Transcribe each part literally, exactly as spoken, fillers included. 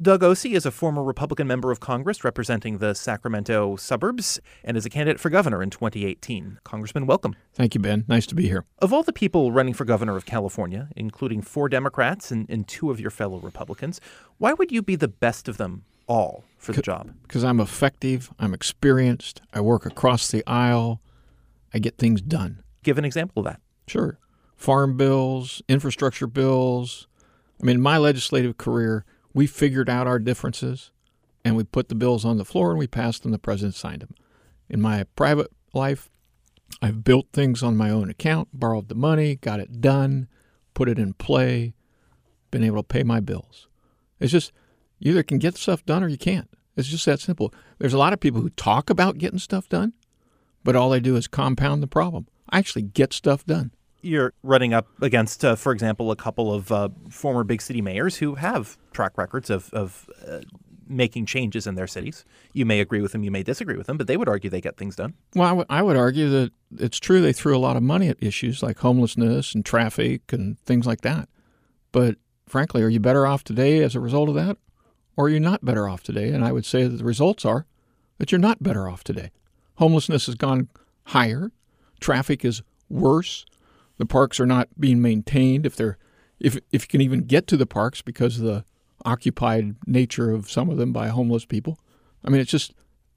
Doug Ose is a former Republican member of Congress representing the Sacramento suburbs and is a candidate for governor in twenty eighteen. Congressman, welcome. Thank you, Ben. Nice to be here. Of all the people running for governor of California, including four Democrats and, and two of your fellow Republicans, why would you be the best of them all for the job? Because I'm effective, I'm experienced, I work across the aisle, I get things done. Give an example of that. Sure. Farm bills, infrastructure bills. I mean, my legislative career, we figured out our differences, and we put the bills on the floor, and we passed them. The president signed them. In my private life, I've built things on my own account, borrowed the money, got it done, put it in play, been able to pay my bills. It's just you either can get stuff done or you can't. It's just that simple. There's a lot of people who talk about getting stuff done, but all they do is compound the problem. I actually get stuff done. You're running up against, uh, for example, a couple of uh, former big city mayors who have track records of, of uh, making changes in their cities. You may agree with them, you may disagree with them, but they would argue they get things done. Well, I, w- I would argue that it's true they threw a lot of money at issues like homelessness and traffic and things like that. But frankly, are you better off today as a result of that, or are you not better off today? And I would say that the results are that you're not better off today. Homelessness has gone higher. Traffic is worse. The parks are not being maintained if they're if if you can even get to the parks because of the occupied nature of some of them by homeless people. I mean, it's just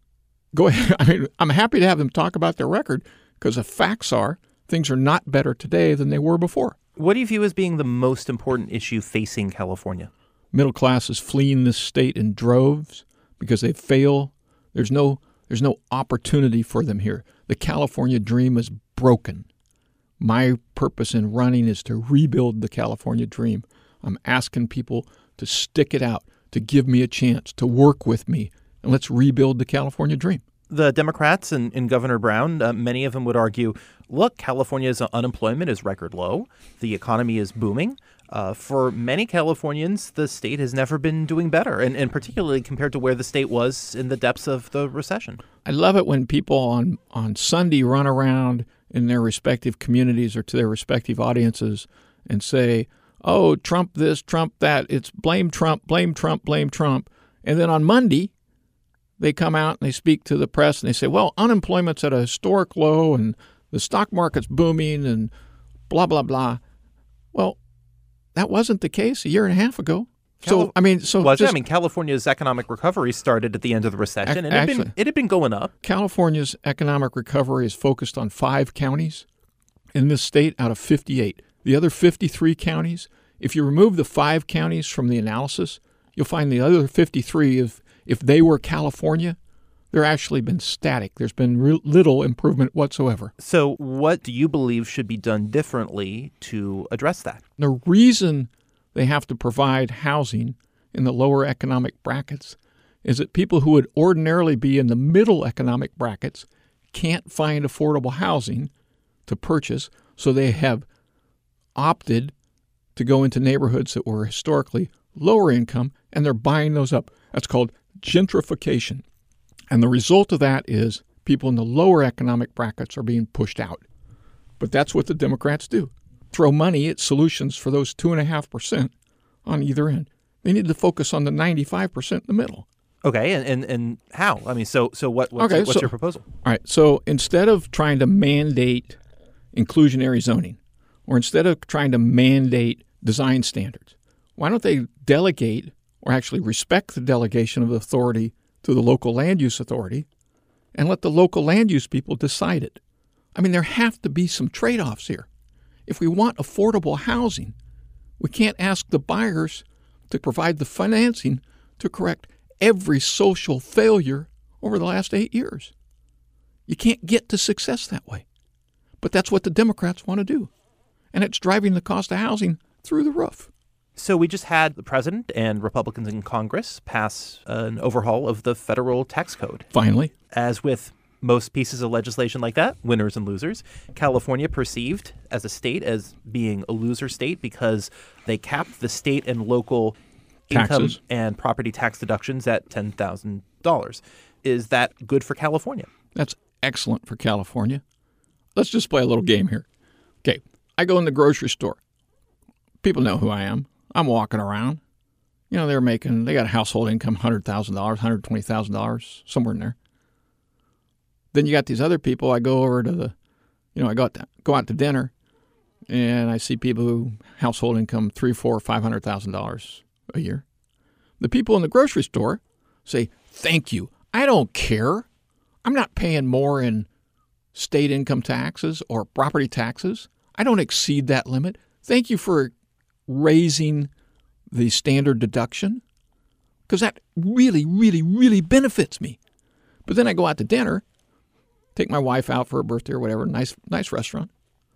go ahead. I mean, I'm happy to have them talk about their record because the facts are things are not better today than they were before. What do you view as being the most important issue facing California? Middle class is fleeing this state in droves because they fail. There's no there's no opportunity for them here. The California dream is broken. My purpose in running is to rebuild the California dream. I'm asking people to stick it out, to give me a chance, to work with me, and let's rebuild the California dream. The Democrats and, and Governor Brown, uh, many of them would argue, look, California's unemployment is record low. The economy is booming. Uh, for many Californians, the state has never been doing better, and, and particularly compared to where the state was in the depths of the recession. I love it when people on, on Sunday run around in their respective communities or to their respective audiences and say, oh, Trump this, Trump that. It's blame Trump, blame Trump, blame Trump. And then on Monday, they come out and they speak to the press and they say, well, unemployment's at a historic low and the stock market's booming and blah, blah, blah. Well, that wasn't the case a year and a half ago. So, I mean, so well, just, I mean, California's economic recovery started at the end of the recession, and it had, actually, been, it had been going up. California's economic recovery is focused on five counties in this state out of fifty-eight. The other fifty-three counties, if you remove the five counties from the analysis, you'll find the other fifty-three, if, if they were California, they're actually been static. There's been real little improvement whatsoever. So what do you believe should be done differently to address that? The reason they have to provide housing in the lower economic brackets is that people who would ordinarily be in the middle economic brackets can't find affordable housing to purchase, so they have opted to go into neighborhoods that were historically lower income, and they're buying those up. That's called gentrification. And the result of that is people in the lower economic brackets are being pushed out. But that's what the Democrats do. Throw money at solutions for those two point five percent on either end. They need to focus on the ninety-five percent in the middle. Okay, and, and, and how? I mean, so so what? What's, okay, what's so, your proposal? All right, so instead of trying to mandate inclusionary zoning, or instead of trying to mandate design standards, why don't they delegate or actually respect the delegation of authority to the local land use authority and let the local land use people decide it? I mean, there have to be some trade-offs here. If we want affordable housing, we can't ask the buyers to provide the financing to correct every social failure over the last eight years. You can't get to success that way. But that's what the Democrats want to do. And it's driving the cost of housing through the roof. So we just had the president and Republicans in Congress pass an overhaul of the federal tax code. Finally. As with most pieces of legislation like that, winners and losers, California perceived as a state as being a loser state because they capped the state and local Taxes. income and property tax deductions at ten thousand dollars. Is that good for California? That's excellent for California. Let's just play a little game here. Okay, I go in the grocery store. People know who I am. I'm walking around. You You know, they're making, they got a household income, one hundred thousand dollars, one hundred twenty thousand dollars, somewhere in there. Then you got these other people. I go over to the, you know, I go out to, go out to dinner, and I see people who household income three, four, five hundred thousand dollars a year. The people in the grocery store say, "Thank you. I don't care. I'm not paying more in state income taxes or property taxes. I don't exceed that limit. Thank you for raising the standard deduction, because that really, really, really benefits me." But then I go out to dinner, take my wife out for her birthday or whatever, nice nice restaurant,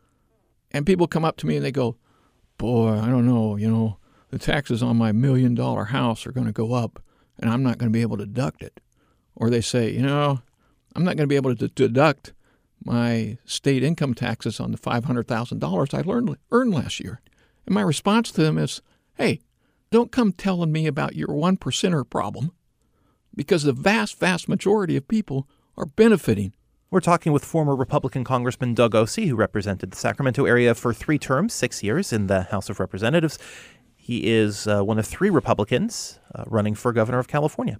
and people come up to me and they go, "Boy, I don't know, you know, the taxes on my million-dollar house are going to go up, and I'm not going to be able to deduct it." Or they say, "You know, I'm not going to be able to deduct my state income taxes on the five hundred thousand dollars I learned, earned last year." And my response to them is, "Hey, don't come telling me about your one percenter problem, because the vast, vast majority of people are benefiting." We're talking with former Republican Congressman Doug Ose, who represented the Sacramento area for three terms, six years in the House of Representatives. He is uh, one of three Republicans uh, running for governor of California.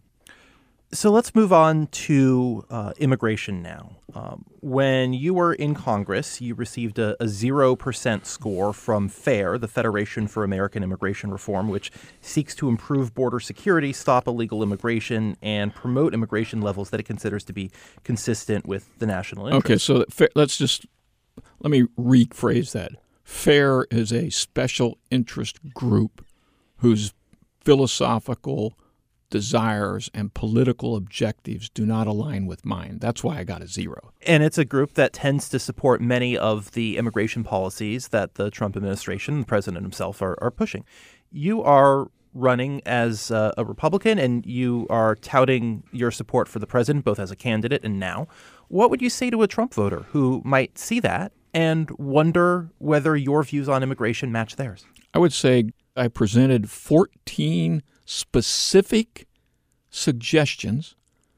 So let's move on to uh, immigration now. Um, when you were in Congress, you received a, a zero percent score from FAIR, the Federation for American Immigration Reform, which seeks to improve border security, stop illegal immigration, and promote immigration levels that it considers to be consistent with the national interest. Okay, so that, let's just, let me rephrase that. FAIR is a special interest group whose philosophical desires and political objectives do not align with mine. That's why I got a zero. And it's a group that tends to support many of the immigration policies that the Trump administration and the president himself are, are pushing. You are running as a, a Republican, and you are touting your support for the president, both as a candidate and now. What would you say to a Trump voter who might see that and wonder whether your views on immigration match theirs? I would say I presented fourteen specific suggestions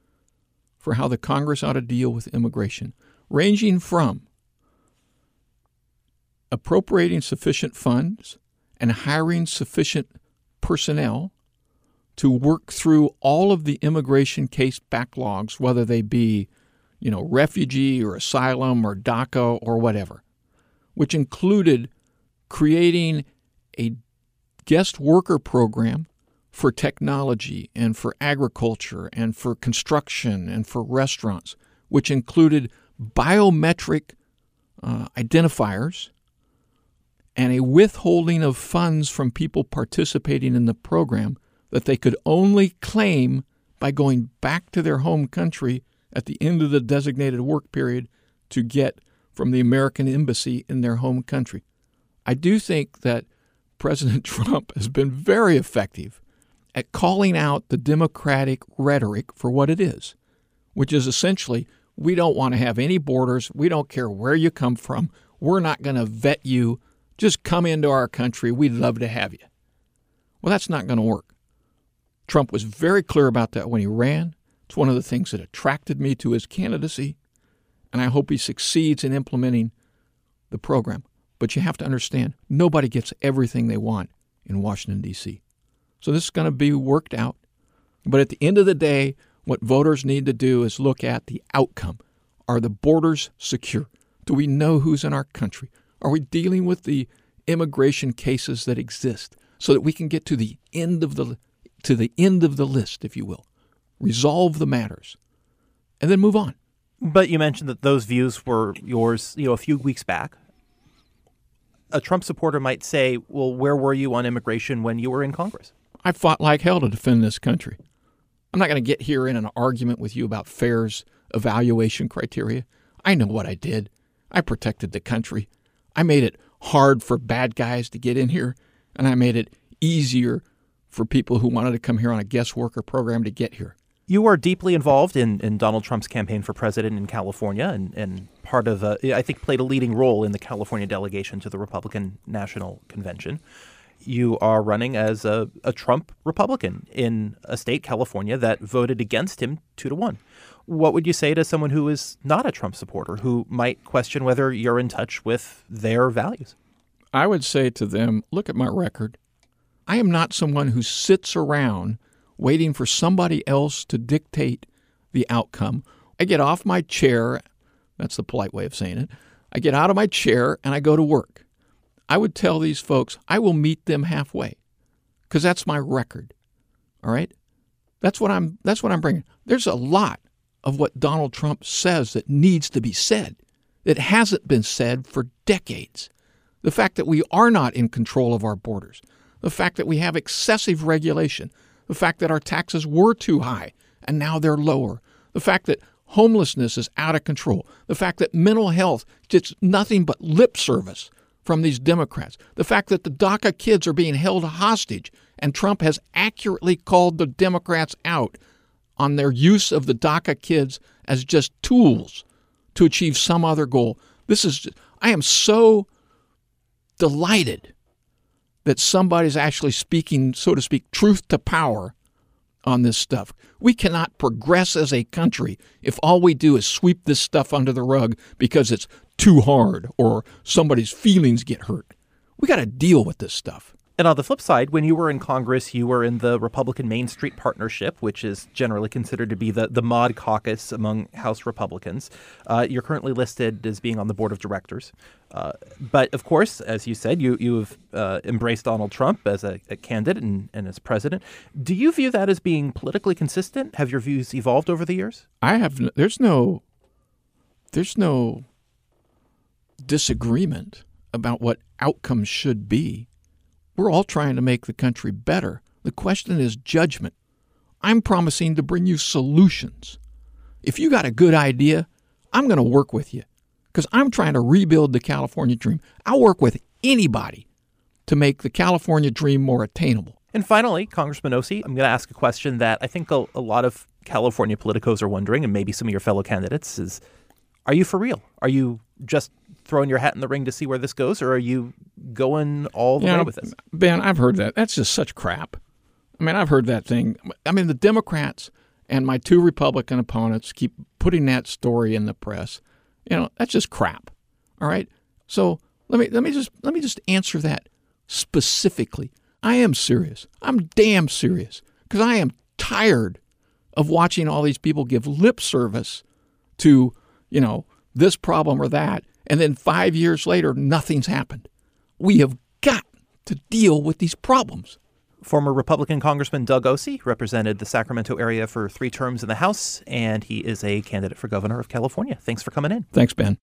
for how the Congress ought to deal with immigration, ranging from appropriating sufficient funds and hiring sufficient personnel to work through all of the immigration case backlogs, whether they be, you know, refugee or asylum or DACA or whatever, which included creating a guest worker program for technology and for agriculture and for construction and for restaurants, which included biometric uh, identifiers and a withholding of funds from people participating in the program that they could only claim by going back to their home country at the end of the designated work period to get from the American embassy in their home country. I do think that President Trump has been very effective at calling out the Democratic rhetoric for what it is, which is essentially, we don't want to have any borders. We don't care where you come from. We're not going to vet you. Just come into our country. We'd love to have you. Well, that's not going to work. Trump was very clear about that when he ran. It's one of the things that attracted me to his candidacy, and I hope he succeeds in implementing the program. But you have to understand, nobody gets everything they want in Washington, D C So this is going to be worked out. But at the end of the day, what voters need to do is look at the outcome. Are the borders secure? Do we know who's in our country? Are we dealing with the immigration cases that exist so that we can get to the end of the to the end of the list, if you will, resolve the matters, and then move on? But you mentioned that those views were yours, you know, a few weeks back. A Trump supporter might say, well, where were you on immigration when you were in Congress? I fought like hell to defend this country. I'm not going to get here in an argument with you about FAIR's evaluation criteria. I know what I did. I protected the country. I made it hard for bad guys to get in here, and I made it easier for people who wanted to come here on a guest worker program to get here. You are deeply involved in, in Donald Trump's campaign for president in California, and, and part of, uh, I think, played a leading role in the California delegation to the Republican National Convention. You are running as a, a Trump Republican in a state, California, that voted against him two to one. What would you say to someone who is not a Trump supporter, who might question whether you're in touch with their values? I would say to them, look at my record. I am not someone who sits around waiting for somebody else to dictate the outcome. I get off my chair. That's the polite way of saying it. I get out of my chair and I go to work. I would tell these folks I will meet them halfway because that's my record. All right? That's what I'm that's what I'm bringing. There's a lot of what Donald Trump says that needs to be said that hasn't been said for decades. The fact that we are not in control of our borders, the fact that we have excessive regulation, the fact that our taxes were too high and now they're lower, the fact that homelessness is out of control, the fact that mental health gets nothing but lip service from these Democrats, the fact that the DACA kids are being held hostage, and Trump has accurately called the Democrats out on their use of the DACA kids as just tools to achieve some other goal. This is, I am so delighted that somebody's actually speaking, so to speak, truth to power on this stuff. We cannot progress as a country if all we do is sweep this stuff under the rug because it's too hard or somebody's feelings get hurt. We got to deal with this stuff. And on the flip side, when you were in Congress, you were in the Republican Main Street Partnership, which is generally considered to be the, the mod caucus among House Republicans. Uh, you're currently listed as being on the board of directors. Uh, but, of course, as you said, you, you have uh, embraced Donald Trump as a, a candidate and, and as president. Do you view that as being politically consistent? Have your views evolved over the years? I have. No, there's no, there's no disagreement about what outcomes should be. We're all trying to make the country better. The question is judgment. I'm promising to bring you solutions. If you got a good idea, I'm going to work with you because I'm trying to rebuild the California dream. I'll work with anybody to make the California dream more attainable. And finally, Congressman Ossie, I'm going to ask a question that I think a, a lot of California politicos are wondering, and maybe some of your fellow candidates, is, are you for real? Are you just throwing your hat in the ring to see where this goes, or are you going all the you way know, with this? Ben, I've heard that. That's just such crap. I mean, I've heard that thing. I mean, the Democrats and my two Republican opponents keep putting that story in the press. You know, that's just crap. All right? So let me let me just let me just answer that specifically. I am serious. I'm damn serious because I am tired of watching all these people give lip service to, you know, this problem or that. And then five years later, nothing's happened. We have got to deal with these problems. Former Republican Congressman Doug Ossie represented the Sacramento area for three terms in the House, and he is a candidate for governor of California. Thanks for coming in. Thanks, Ben.